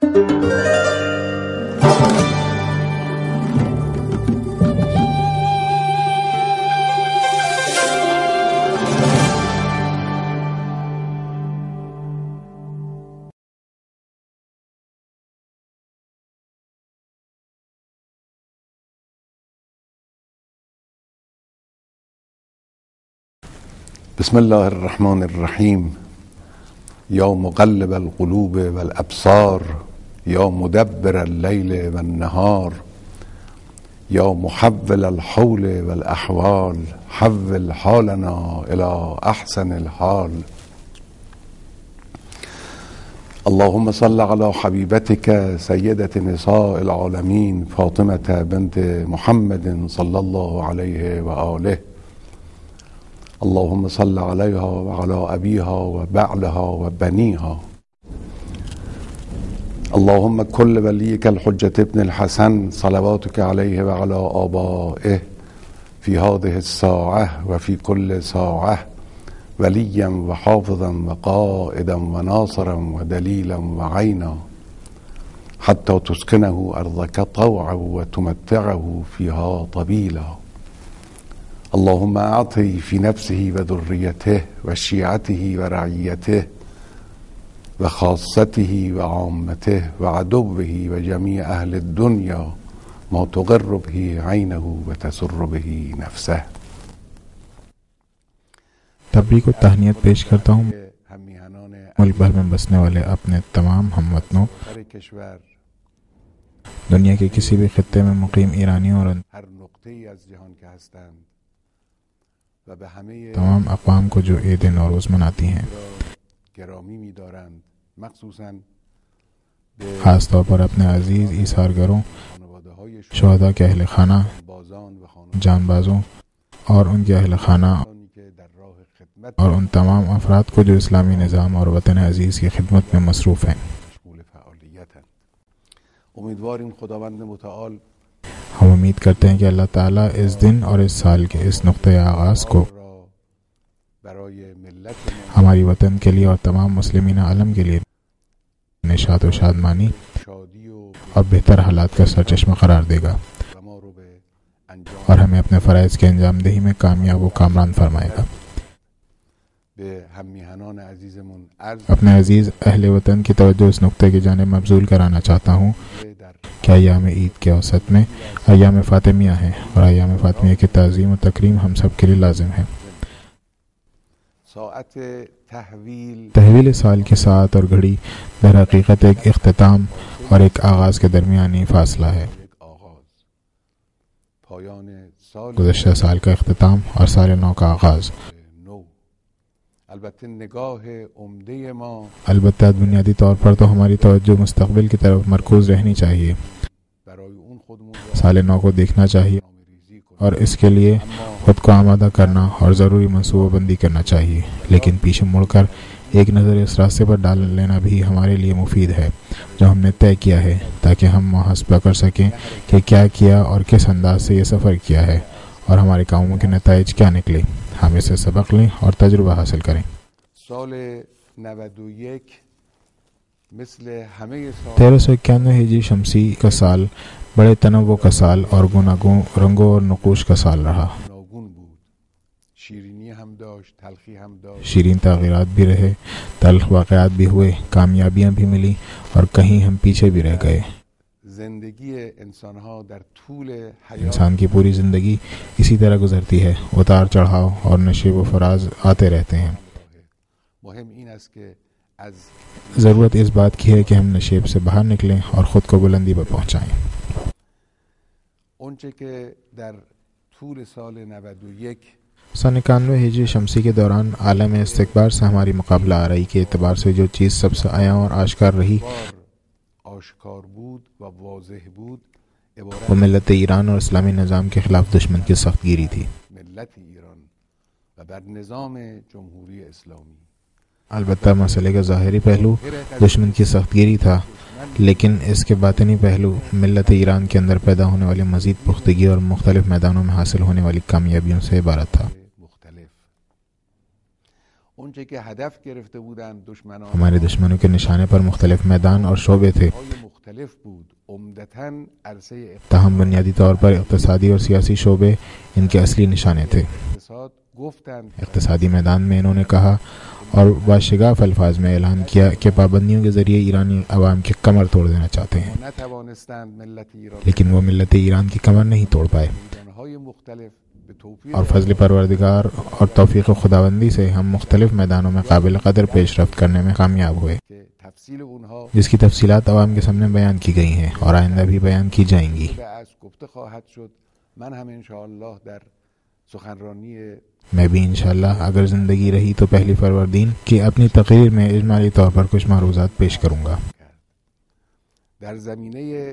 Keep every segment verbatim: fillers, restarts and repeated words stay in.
بسم الله الرحمن الرحیم. یا مقلب القلوب والابصار، یا مدبر اللیل والنهار، یا محول الحول والاحوال، حول حالنا الى احسن الحال. اللهم صل على حبیبتك سیدة نساء العالمین فاطمة بنت محمد صلی الله علیه و آله. اللهم صل عليها وعلى أبيها وبعلها وبنيها. اللهم كل وليك الحجة ابن الحسن صلواتك عليه وعلى آبائه في هذه الساعة وفي كل ساعة وليا وحافظا وقائدا وناصرا ودليلا وعينا حتى تسكنه أرضك طوعا وتمتعه فيها طويلا. اللهم أعطه في نفسه وذريته وشيعته ورعيته وخاصته وعامته وعدوه وجميع أهل الدنيا ما تقر به عينه وتسر به نفسه. تبریک و تہنیت پیش کرتا ہوں ملک بھر میں بسنے والے اپنے تمام ہم وطنوں، دنیا کے کسی بھی خطے میں مقیم ایرانیوں اور تمام اقوام کو جو عید نوروز مناتی ہیں، خاص طور پر اپنے عزیز ایثارگروں، شہداء کے اہل خانہ، جان بازوں اور ان کے اہل خانہ اور ان تمام افراد کو جو اسلامی نظام اور وطن عزیز کی خدمت میں مصروف ہیں. ہم امید کرتے ہیں کہ اللہ تعالیٰ اس دن اور اس سال کے اس نقطۂ آغاز کو ہماری وطن کے لیے اور تمام مسلمین عالم کے لیے نشاط و شادمانی اور بہتر حالات کا سرچشمہ قرار دے گا اور ہمیں اپنے فرائض کے انجام دہی میں کامیاب و کامران فرمائے گا. اپنے عزیز اہل وطن کی توجہ اس نقطے کی جانب مبذول کرانا چاہتا ہوں کہ ایام عید کے اوسط میں ایام فاطمیہ ہیں اور ایام فاطمیہ کی تعظیم و تکریم ہم سب کے لیے لازم ہے. تحویل سال کی ساعت اور گھڑی در حقیقت ایک اختتام اور ایک آغاز کے درمیانی فاصلہ ہے. گزشتہ سال کا اختتام اور سال نو کا آغاز. البتہ بنیادی طور پر تو ہماری توجہ مستقبل کی طرف مرکوز رہنی چاہیے. سال نو کو دیکھنا چاہیے اور اس کے لیے خود کو آمادہ کرنا اور ضروری منصوبہ بندی کرنا چاہیے، لیکن پیچھے مڑ کر ایک نظر اس راستے پر ڈال لینا بھی ہمارے لیے مفید ہے جو ہم نے طے کیا ہے، تاکہ ہم محاسبہ کر سکیں کہ کیا کیا اور کس انداز سے یہ سفر کیا ہے اور ہمارے کاموں کے نتائج کیا نکلے. ہم اسے سبق لیں اور تجربہ حاصل کریں. تیرہ سو اکیانوے ہجری شمسی کا سال بڑے تنوع کا سال اور گوناگون رنگوں اور نقوش کا سال رہا. شیرین تغیرات بھی رہے، تلخ واقعات بھی ہوئے، کامیابیاں بھی ملی اور کہیں ہم پیچھے بھی رہ گئے. انسان کی پوری زندگی اسی طرح گزرتی ہے، اتار چڑھاؤ اور نشیب و فراز آتے رہتے ہیں. ضرورت اس بات کی ہے کہ ہم نشیب سے باہر نکلیں اور خود کو بلندی پر پہنچائیں. سن اکانوے ہجری شمسی کے دوران عالم استکبار سے ہماری مقابلہ آرائی کے اعتبار سے جو چیز سب سے عیاں اور آشکار رہی وہ ملت ایران اور اسلامی نظام کے خلاف دشمن کی سخت گیری تھی. البتہ مسئلے کا ظاہری پہلو دشمن کی سخت گیری تھا، لیکن اس کے باطنی پہلو ملت ایران کے اندر پیدا ہونے والی مزید پختگی اور مختلف میدانوں میں حاصل ہونے والی کامیابیوں سے عبارت تھا. ہمارے دشمنوں کے نشانے پر مختلف میدان اور شعبے تھے مختلف بود عمدتاً عرصه تاہم بنیادی طور پر اقتصادی اور سیاسی شعبے ان کے اصلی نشانے تھے. اقتصاد گفتند اقتصادی میدان میں انہوں نے کہا اور باشگاف الفاظ میں اعلان کیا کہ پابندیوں کے ذریعے ایرانی عوام کی کمر توڑ دینا چاہتے ہیں، نتوانستند ملت ایران لیکن وہ ملت ایران کی کمر نہیں توڑ پائے. میدانهای مختلف به توفیق اور فضل پروردگار اور توفیق خداوندی سے ہم مختلف میدانوں میں قابل قدر پیش رفت کرنے میں کامیاب ہوئے، که تفصیل اونها جس کی تفصیلات عوام کے سامنے بیان کی گئی ہیں اور آئندہ بھی بیان کی جائیں گی. از گفته خواهد شد. من هم انشاءالله در سخنرانی میں بھی انشاءاللہ اگر زندگی رہی تو پہلی فروردین کی اپنی تقریر میں اجمالی طور پر کچھ معروضات پیش کروں گا. در زمینه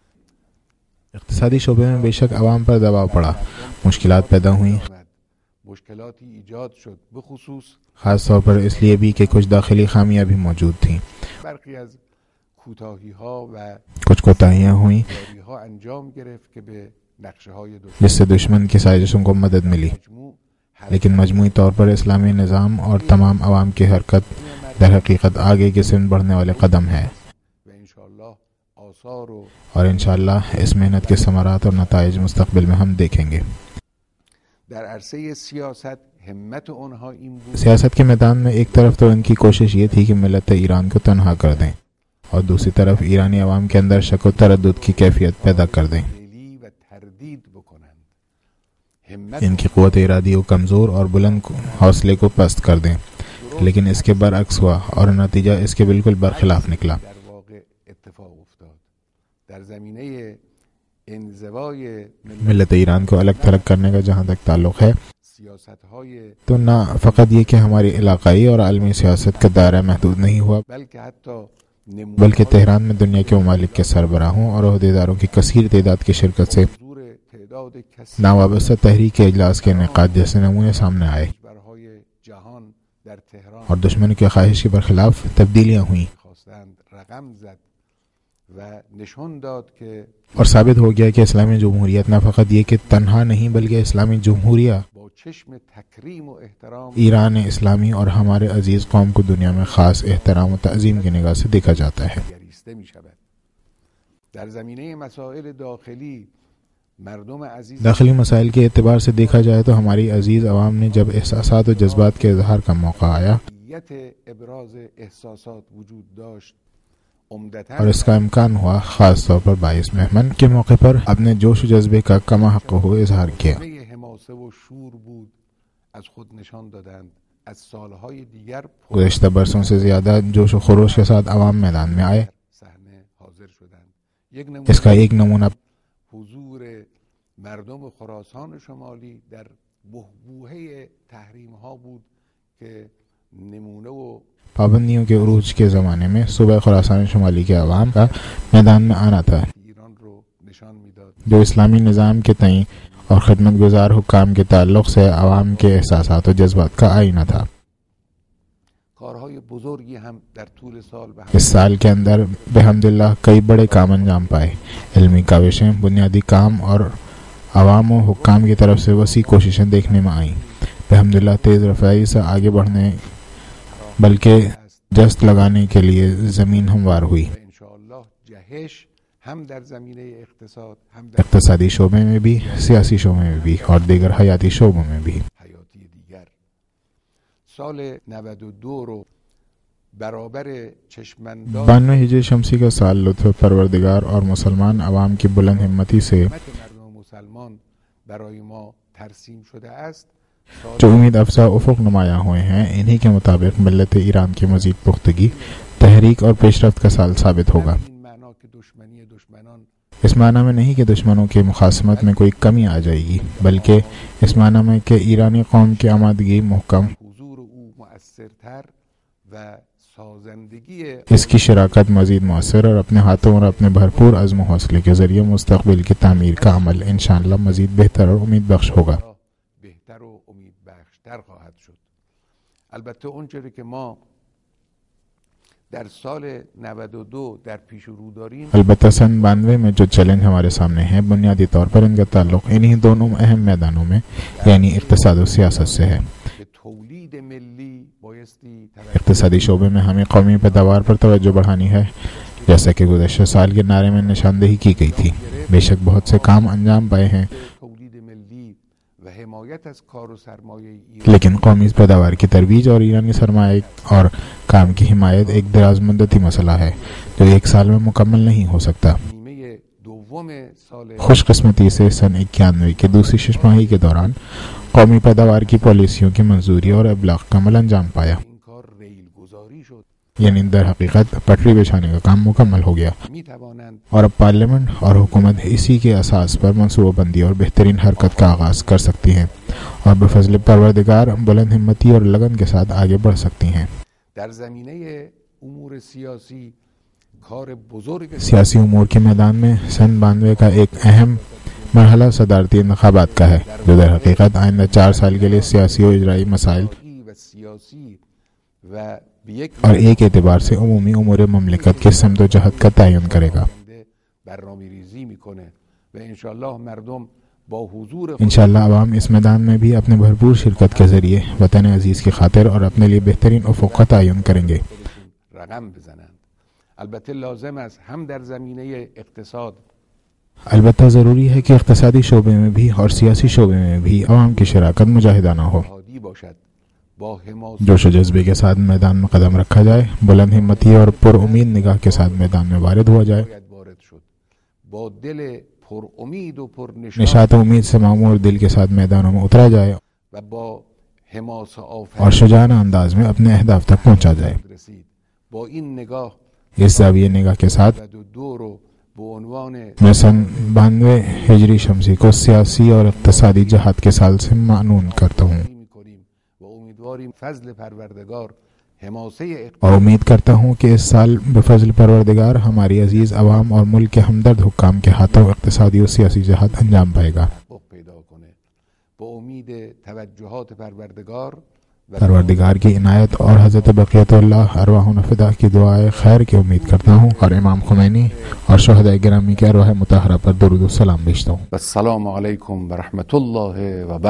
اقتصادی شعبے میں بے شک عوام پر دباؤ پڑا، مشکلات پیدا ہوئیں، مشکلاتی ایجاد شد، بخصوص خاص طور پر اس لیے بھی کہ کچھ داخلی خامیاں بھی موجود تھیں. برخی از کوتاهی‌ها و کچھ کوتاہیاں ہوئیں ها انجام گرفت که به نقشه‌های دشمن جس سے دشمن کی سازشوں کو مدد ملی، لیکن مجموعی طور پر اسلامی نظام اور تمام عوام کی حرکت در حقیقت آگے کی سمت بڑھنے والے قدم ہے، و انشاءاللہ آثار و اور انشاءاللہ اس محنت کے ثمرات اور نتائج مستقبل میں ہم دیکھیں گے. در عرصه سیاست همت اونها این بود سیاست کے میدان میں ایک طرف تو ان کی کوشش یہ تھی کہ ملت ایران کو تنہا کر دیں اور دوسری طرف ایرانی عوام کے اندر شک و تردد کی کیفیت پیدا کر دیں. دلی و تردید بکنند. همت ان کی قوت ارادی کو کمزور اور بلند حوصلے کو پست کر دیں، لیکن اس کے برعکس ہوا اور نتیجہ اس کے بالکل برخلاف نکلا. در واقع اتفاق افتاد. در زمینه انزوای ملت ایران کو الگ تھلگ کرنے کا جہاں تک تعلق ہے سیاست‌های تو نہ فقط یہ کہ ہماری علاقائی اور عالمی سیاست کا دائرہ محدود نہیں ہوا، بلکہ حتی نمو بلکہ تہران میں دنیا کے ممالک کے سربراہوں اور عہدیداروں کی کثیر تعداد کی شرکت سے حضور تعداد کثیر ناوابستہ تحریک کے اجلاس کے انعقاد جیسے نمونے سامنے آئے کشورهای جهان در تهران اور دشمن کی خواہش کے برخلاف تبدیلیاں ہوئیں خواستند رقم زد و نشان داد که اور ثابت ہو گیا کہ اسلامی جمہوریت نہ فقط یہ کہ تنہا نہیں بلکہ اسلامی جمہوریہ با چشم تکریم و احترام ایران اسلامی اور ہمارے عزیز قوم کو دنیا میں خاص احترام و تعظیم کی نگاہ سے دیکھا جاتا ہے. گریسته می شود. در زمینه مسائل داخلی مردم عزیز داخلی مسائل کے اعتبار سے دیکھا جائے تو ہماری عزیز عوام نے جب احساسات و جذبات کے اظہار کا موقع آیا نیت ابراز احساسات وجود داشت، عمدتاً اور اس کا امکان ہوا، خاص طور پر بائیس مہمن کے موقع پر اپنے جوش و جذبے کا کما حق ہو اظہار کیا. همه حماسه و شور بود، از خود نشان دادند. از سالهای دیگر گزشتہ برسوں سے زیادہ جوش و خروش کے ساتھ عوام میدان میں آئے. صحنه حاضر شدند. یک اس کا نمونه ایک نمونہ حضور مردم خراسان شمالی در بحبوحه تحریم ها بود که نمونه و پابندیوں کے عروج کے زمانے میں صوبہ خراسان شمالی کے عوام کا میدان میں آنا تھا، ایران رو نشان میداد. جو اسلامی نظام کے تئیں اور خدمت گزار حکام کے تعلق سے عوام کے احساسات و جذبات کا آئینہ تھا. کارهای بزرگی هم در طول سال به اس سال کے اندر بحمد اللہ کئی بڑے کام انجام پائے. علمی کاوشیں، بنیادی کام اور عوام و حکام کی طرف سے وسیع کوششیں دیکھنے میں آئیں. بحمد اللہ تیز رفتاری سے آگے بڑھنے بلکہ جست لگانے کے لیے زمین ہموار ہوئی. انشاءاللہ جهش هم در زمینه اقتصاد هم در اقتصادی شعبے میں بھی، سیاسی شعبے میں بھی اور دیگر حیاتی شعبوں میں بھی. حیاتی دیگر. سال نود و دو رو برابر چشمانداز بانوے ہجری شمسی کا سال لطف پروردگار اور مسلمان عوام کی بلند ہمتی سے مردم مسلمان برای ما ترسیم شده است. جو امید افزا افق نمایاں ہوئے ہیں، انہی کے مطابق ملت ایران کی مزید پختگی، تحریک اور پیش رفت کا سال ثابت ہوگا. این معنا که دشمنی دشمنان اس معنی میں نہیں کہ دشمنوں کی مخاصمت میں کوئی کمی آ جائے گی، بلکہ اس معنی میں کہ ایرانی قوم کی آمادگی محکم، حضور او مؤثرتر و سازندگی اس کی شراکت مزید مؤثر اور اپنے ہاتھوں اور اپنے بھرپور عزم و حوصلے کے ذریعے مستقبل کی تعمیر کا عمل انشاءاللہ مزید بہتر اور امید بخش ہوگا. بهتر و امید بخشتر خواهد شد. البته اونچه که ما در سال نود و دو در پیش رو داریم البتہ سن بانوے میں جو چیلنج ہمارے سامنے ہیں بنیادی طور پر ان کا تعلق انہی دونوں اہم میدانوں میں یعنی اقتصاد و سیاست سے ہے. که تولید ملی بایستی توجه اقتصادی شعبے میں ہمیں قومی پیداوار پر توجہ بڑھانی ہے، جیسا کہ گزشتہ سال کے نعرے میں نشاندہی کی گئی تھی۔ بے شک بہت سے کام انجام پائے ہیں، لیکن قومی پیداوار کی ترویج اور ایرانی سرمایہ اور کام کی حمایت ایک دراز مدتی مسئلہ ہے جو ایک سال میں مکمل نہیں ہو سکتا۔ خوش قسمتی سے سن اکیانوے کے دوسری شش ماہی کے دوران قومی پیداوار کی پالیسیوں کی منظوری اور ابلاغ کا عمل انجام پایا، یعنی در حقیقت پٹری بچھانے کا کام مکمل ہو گیا، اور اب پارلیمنٹ اور حکومت اسی کے اساس پر منصوبہ بندی اور بہترین حرکت کا آغاز کر سکتی ہیں اور بفضل پروردگار بلند ہمتی اور لگن کے ساتھ آگے بڑھ سکتی ہیں۔ سیاسی امور کے میدان میں سن بانوے کا ایک اہم مرحلہ صدارتی انتخابات کا ہے، جو در حقیقت آئندہ چار سال کے لیے سیاسی و اجرائی مسائل اور ایک اعتبار سے عمومی امور مملکت کے سمت و جہت کا تعین کرے گا۔ انشاءاللہ عوام اس میدان میں بھی اپنے بھرپور شرکت کے ذریعے وطن عزیز کی خاطر اور اپنے لیے بہترین افق کا تعین کریں گے۔ البتہ ضروری ہے کہ اقتصادی شعبے میں بھی اور سیاسی شعبے میں بھی عوام کی شراکت مجاہدانہ ہو، جوش و جذبے کے ساتھ میدان میں قدم رکھا جائے، بلند ہمتی اور پر امید نگاہ کے ساتھ میدان میں وارد ہوا جائے، نشاط و امید سے معمور دل کے ساتھ میدانوں میں اترا جائے اور شجاعانہ انداز میں اپنے اہداف تک پہنچا جائے۔ اس زاویہ نگاہ کے ساتھ میں سن بانوے ہجری شمسی کو سیاسی اور اقتصادی جہاد کے سال سے معنون کرتا ہوں اور امید کرتا ہوں کہ اس سال بفضل پروردگار ہماری عزیز عوام اور ملک کے ہمدرد حکام کے ہاتھوں اقتصادی اور سیاسی جہاد انجام پائے گا۔ پروردگار کی عنایت اور حضرت بقیت اللہ ارواحنا فدا کی دعائے خیر کی امید کرتا ہوں اور امام خمینی اور شہداء گرامی کے ارواح مطہرہ پر درود و سلام بھیجتا ہوں۔ السلام علیکم ورحمۃ اللہ وبرکاتہ۔